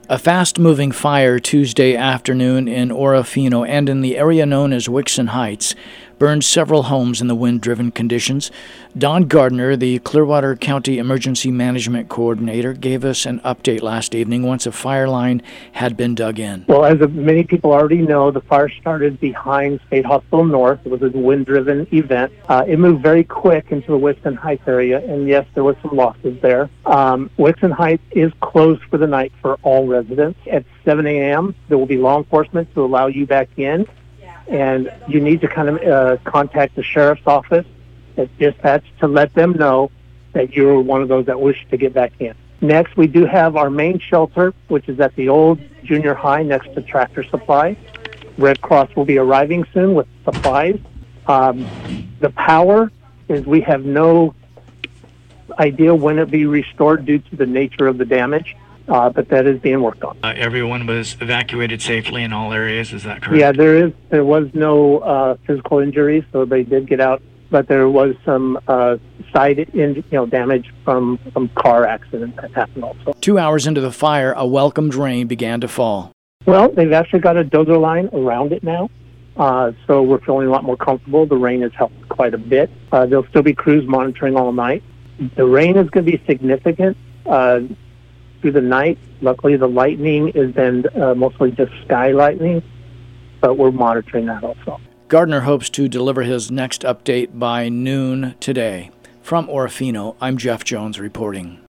A fast-moving fire Tuesday afternoon in Orofino and in the area known as Wixon Heights burned several homes in the wind-driven conditions. Don Gardner, the Clearwater County Emergency Management Coordinator, gave us an update last evening once a fire line had been dug in. Well, as many people already know, the fire started behind State Hospital North. It was a wind-driven event. It moved very quick into the Wixon Heights area, and yes, there was some losses there. Wixon Heights is closed for the night for all residents. At 7 a.m., there will be law enforcement to allow you back in, and you need to kind of contact the sheriff's office at dispatch to let them know that you're one of those that wish to get back in. Next, we do have our main shelter, which is at the old junior high next to Tractor Supply. Red Cross will be arriving soon with supplies. The power is we have no idea when it'll be restored due to the nature of the damage, but that is being worked on. Everyone was evacuated safely in all areas, is that correct? Yeah, there was no physical injuries, so everybody did get out, but there was some side damage from car accidents that happened also. 2 hours into the fire, a welcomed rain began to fall. Well, they've actually got a dozer line around it now, so we're feeling a lot more comfortable. The rain has helped quite a bit. There'll still be crews monitoring all night. The rain is going to be significant through the night. Luckily, the lightning has been mostly just sky lightning, but we're monitoring that also. Gardner hopes to deliver his next update by noon today. From Orofino, I'm Jeff Jones reporting.